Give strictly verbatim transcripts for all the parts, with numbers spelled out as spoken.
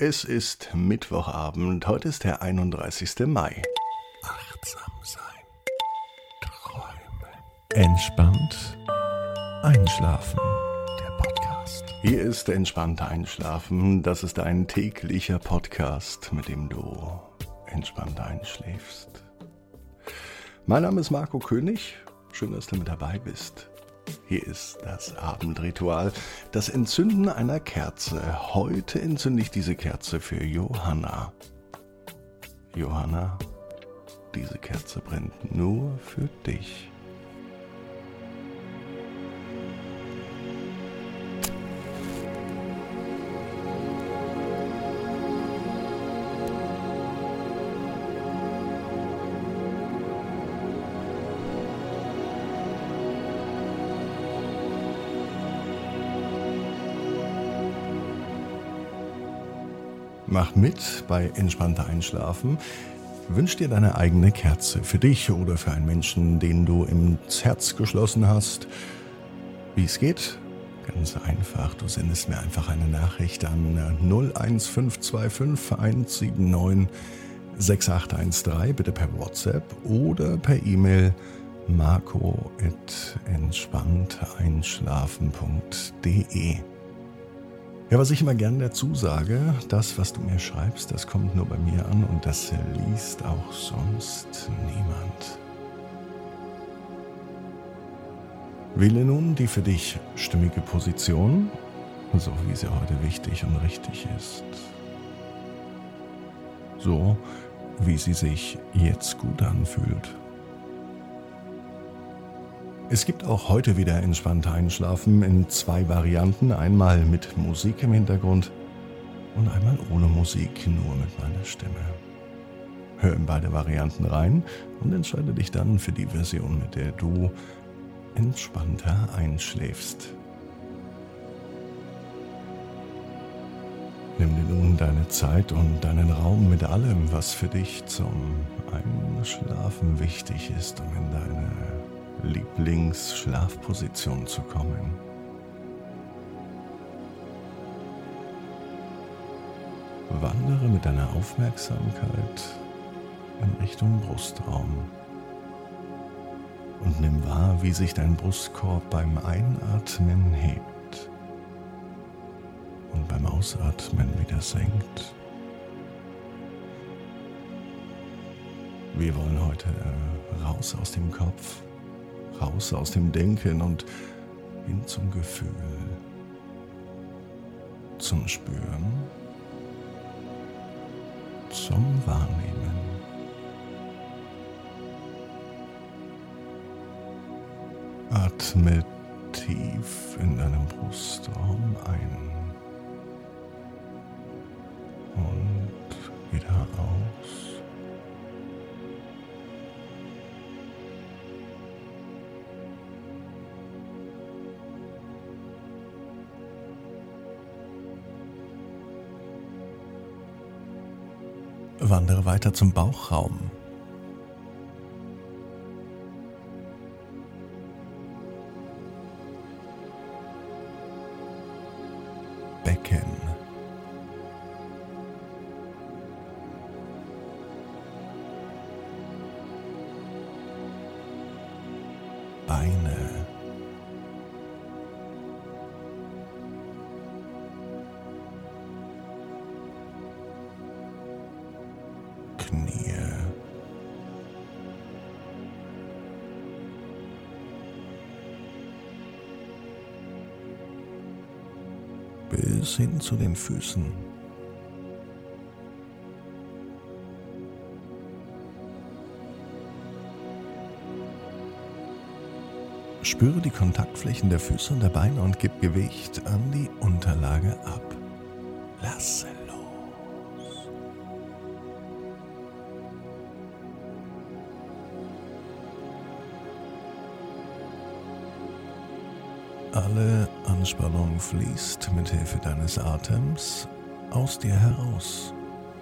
Es ist Mittwochabend, heute ist der einunddreißigster Mai. Achtsam sein, träumen, entspannt einschlafen. Der Podcast. Hier ist Entspannt Einschlafen. Das ist ein täglicher Podcast, mit dem du entspannt einschläfst. Mein Name ist Marco König. Schön, dass du mit dabei bist. Hier ist das Abendritual, das Entzünden einer Kerze. Heute entzünde ich diese Kerze für Johanna. Johanna, diese Kerze brennt nur für dich. Mach mit bei Entspannter Einschlafen. Wünsch dir deine eigene Kerze für dich oder für einen Menschen, den du ins Herz geschlossen hast. Wie es geht? Ganz einfach. Du sendest mir einfach eine Nachricht an null eins fünf zwei fünf eins sieben neun sechs acht eins drei, bitte per WhatsApp oder per E-Mail marco at entspannt einschlafen punkt de. Ja, was ich immer gerne dazu sage, das, was du mir schreibst, das kommt nur bei mir an und das liest auch sonst niemand. Wähle nun die für dich stimmige Position, so wie sie heute wichtig und richtig ist. So, wie sie sich jetzt gut anfühlt. Es gibt auch heute wieder entspannt Einschlafen in zwei Varianten. Einmal mit Musik im Hintergrund und einmal ohne Musik, nur mit meiner Stimme. Hör in beide Varianten rein und entscheide dich dann für die Version, mit der du entspannter einschläfst. Nimm dir nun deine Zeit und deinen Raum mit allem, was für dich zum Einschlafen wichtig ist, um in deine Lieblingsschlafposition zu kommen. Wandere mit deiner Aufmerksamkeit in Richtung Brustraum und nimm wahr, wie sich dein Brustkorb beim Einatmen hebt und beim Ausatmen wieder senkt. Wir wollen heute raus aus dem Kopf, raus aus dem Denken und hin zum Gefühl, zum Spüren, zum Wahrnehmen. Atme tief in deinem Brustraum ein und wieder aus. Wandere weiter zum Bauchraum. Becken. Beine. Knie, bis hin zu den Füßen. Spüre die Kontaktflächen der Füße und der Beine und gib Gewicht an die Unterlage ab. Lasse los. Alle Anspannung fließt mit Hilfe deines Atems aus dir heraus.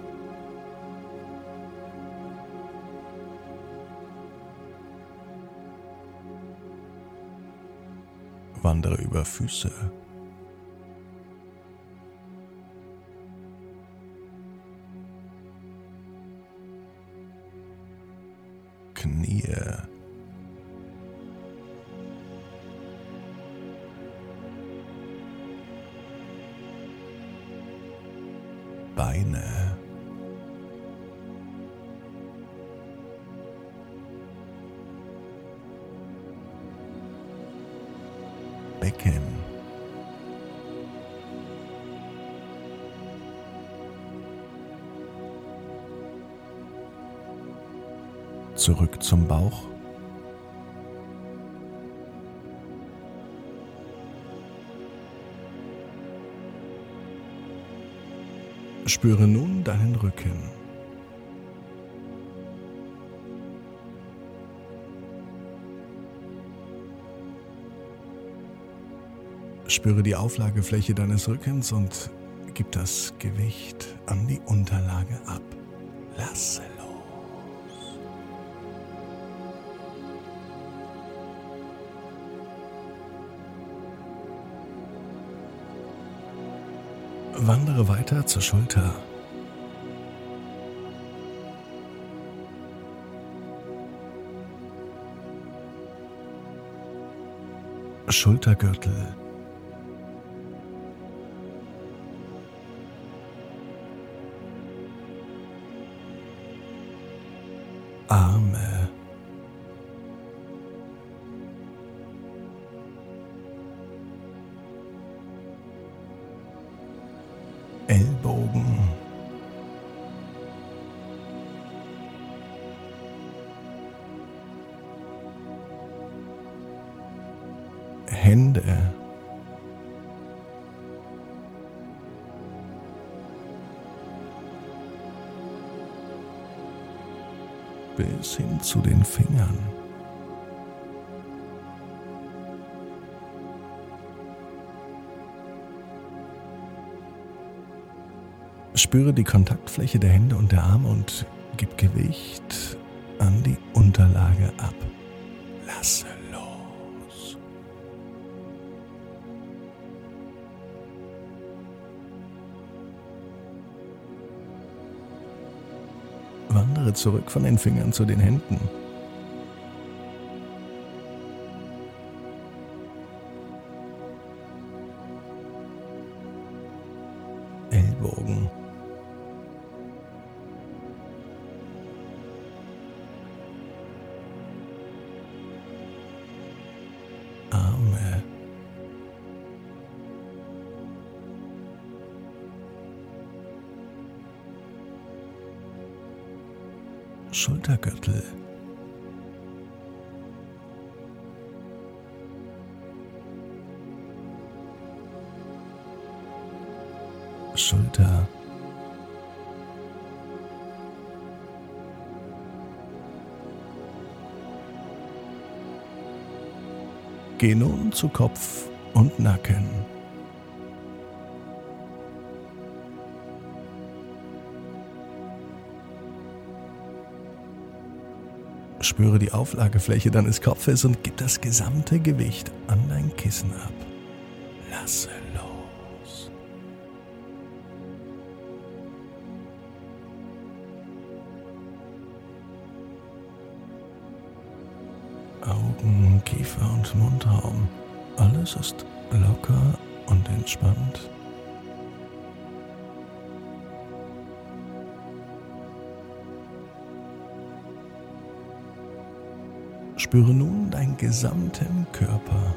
Wandere über Füße, Knie, Beine, Becken, zurück zum Bauch, spüre nun deinen Rücken. Spüre die Auflagefläche deines Rückens und gib das Gewicht an die Unterlage ab. Lasse los. Wandere weiter zur Schulter. Schultergürtel. Arme. Ellbogen. Hände. Bis hin zu den Fingern. Spüre die Kontaktfläche der Hände und der Arme und gib Gewicht an die Unterlage ab. Lasse los. Wandere zurück von den Fingern zu den Händen. Ellbogen. Arme. Schultergürtel. Schulter. Geh nun zu Kopf und Nacken. Spüre die Auflagefläche deines Kopfes und gib das gesamte Gewicht an dein Kissen ab. Lasse los. Augen, Kiefer und Mundraum. Alles ist locker und entspannt. Spüre nun deinen gesamten Körper.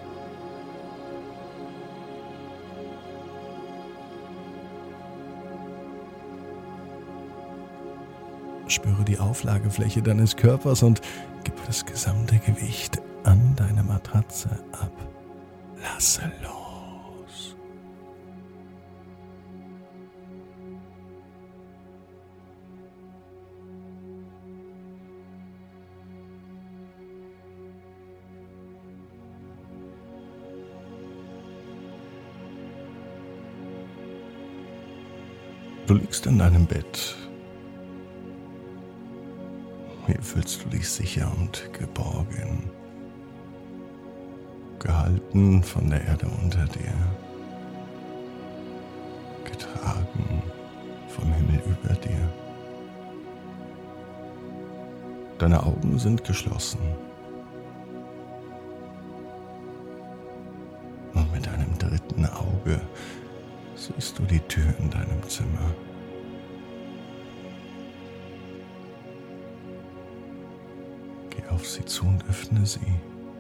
Spüre die Auflagefläche deines Körpers und gib das gesamte Gewicht an deine Matratze ab. Lasse los. Du liegst in deinem Bett. Hier fühlst du dich sicher und geborgen, gehalten von der Erde unter dir, getragen vom Himmel über dir. Deine Augen sind geschlossen. Und mit deinem dritten Auge siehst du die Tür in deinem Zimmer. Geh auf sie zu und öffne sie.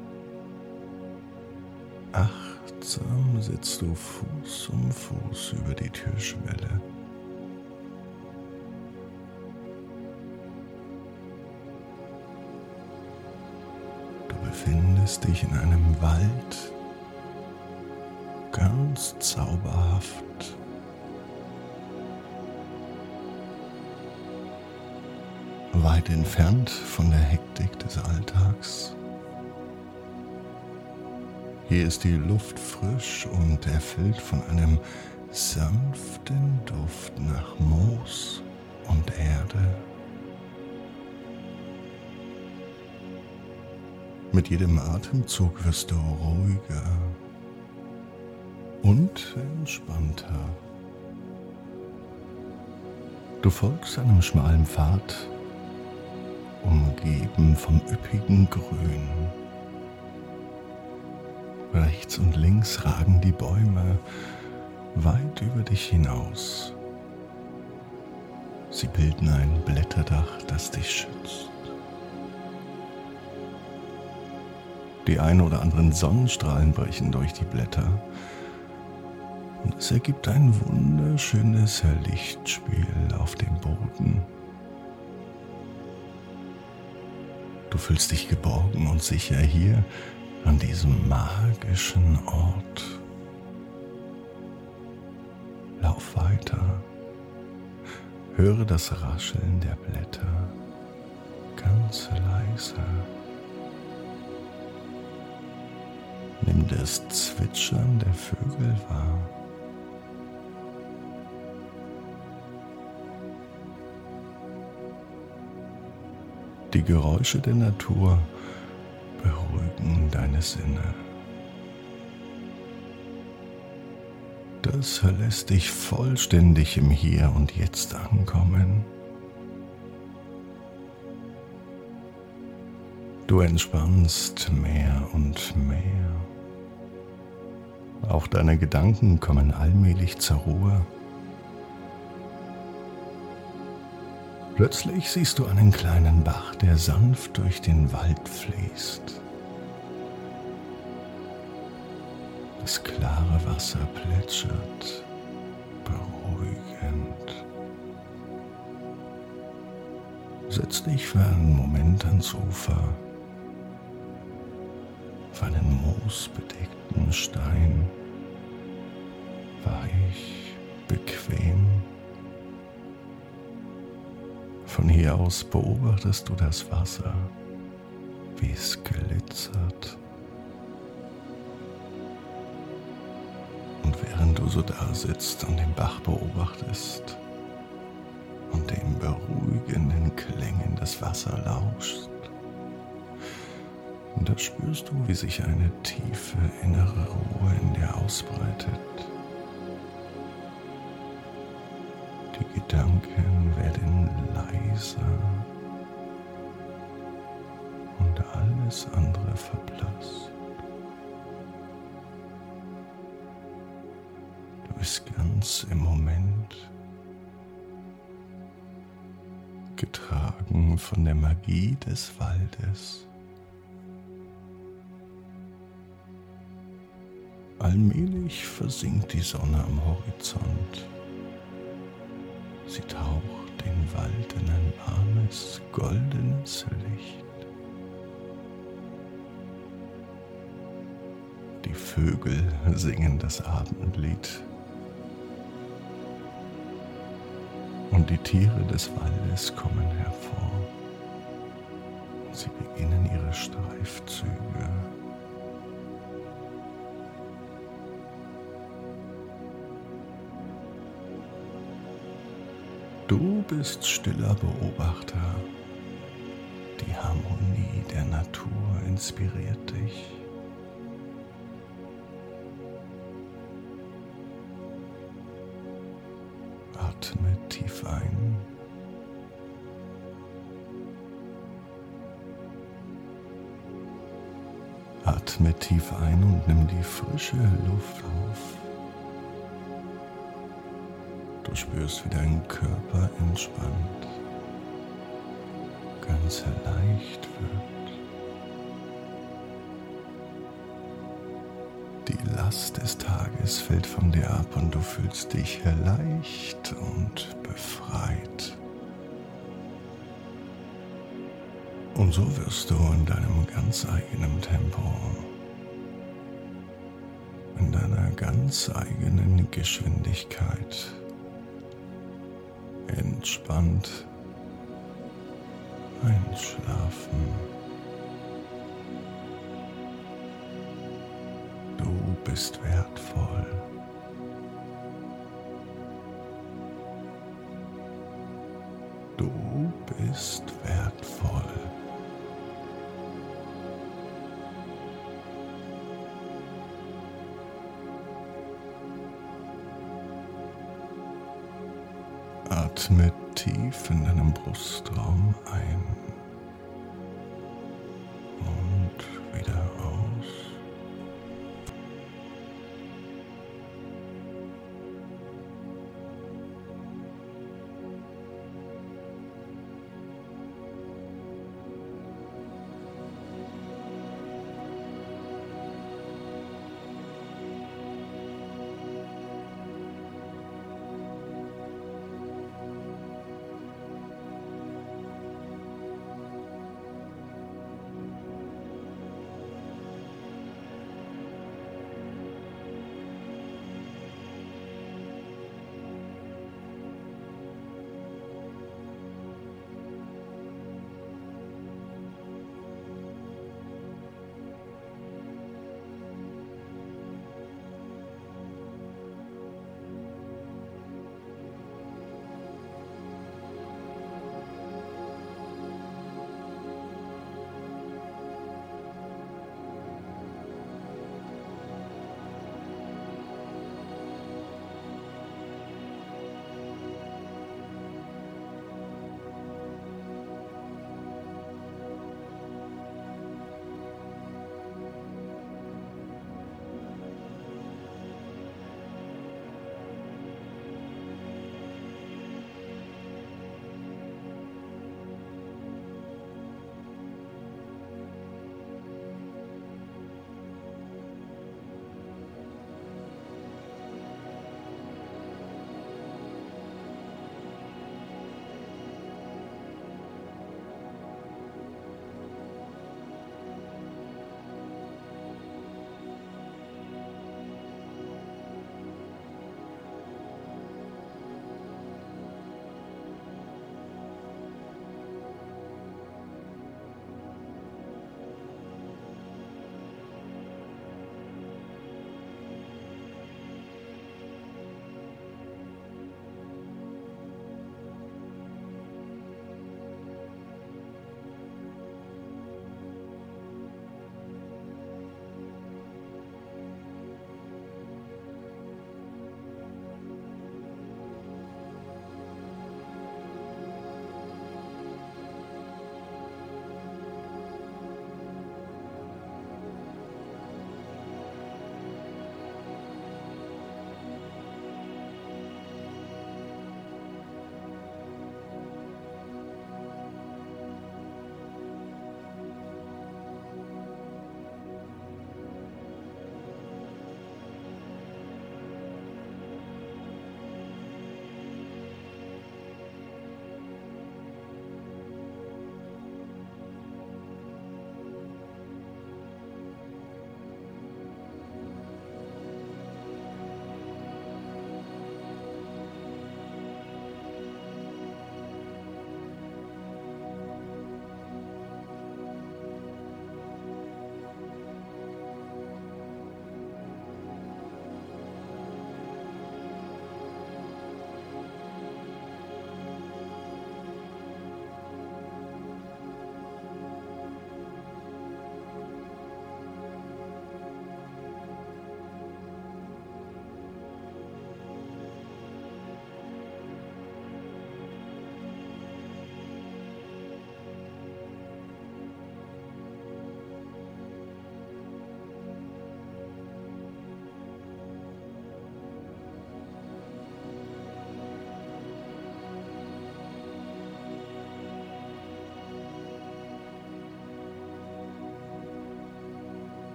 Achtsam sitzt du Fuß um Fuß über die Türschwelle. Du befindest dich in einem Wald, ganz zauberhaft. Weit entfernt von der Hektik des Alltags. Hier ist die Luft frisch und erfüllt von einem sanften Duft nach Moos und Erde. Mit jedem Atemzug wirst du ruhiger und entspannter. Du folgst einem schmalen Pfad, umgeben vom üppigen Grün. Rechts und links ragen die Bäume weit über dich hinaus. Sie bilden ein Blätterdach, das dich schützt. Die ein oder anderen Sonnenstrahlen brechen durch die Blätter und es ergibt ein wunderschönes Lichtspiel auf dem Boden. Du fühlst dich geborgen und sicher hier an diesem magischen Ort. Lauf weiter, höre das Rascheln der Blätter ganz leise. Nimm das Zwitschern der Vögel wahr. Die Geräusche der Natur beruhigen deine Sinne. Das lässt dich vollständig im Hier und Jetzt ankommen. Du entspannst mehr und mehr. Auch deine Gedanken kommen allmählich zur Ruhe. Plötzlich siehst du einen kleinen Bach, der sanft durch den Wald fließt. Das klare Wasser plätschert beruhigend. Setz dich für einen Moment ans Ufer, auf einen moosbedeckten Stein, weich, bequem. Von hier aus beobachtest du das Wasser, wie es glitzert. Und während du so da sitzt und den Bach beobachtest und den beruhigenden Klängen des Wassers lauschst, da spürst du, wie sich eine tiefe innere Ruhe in dir ausbreitet. Die Gedanken werden leiser und alles andere verblasst. Du bist ganz im Moment, getragen von der Magie des Waldes. Allmählich versinkt die Sonne am Horizont. Sie taucht den Wald in ein warmes, goldenes Licht. Die Vögel singen das Abendlied. Und die Tiere des Waldes kommen hervor. Sie beginnen ihre Streifzüge. Du bist stiller Beobachter. Die Harmonie der Natur inspiriert dich. Atme tief ein Atme tief ein und nimm die frische Luft auf. Du spürst, wie dein Körper entspannt, ganz leicht wird. Die Last des Tages fällt von dir ab und du fühlst dich erleichtert und befreit. Und so wirst du in deinem ganz eigenen Tempo, in deiner ganz eigenen Geschwindigkeit entspannt einschlafen. Du bist wertvoll. Du bist wertvoll. Atme tief in deinem Brustraum ein.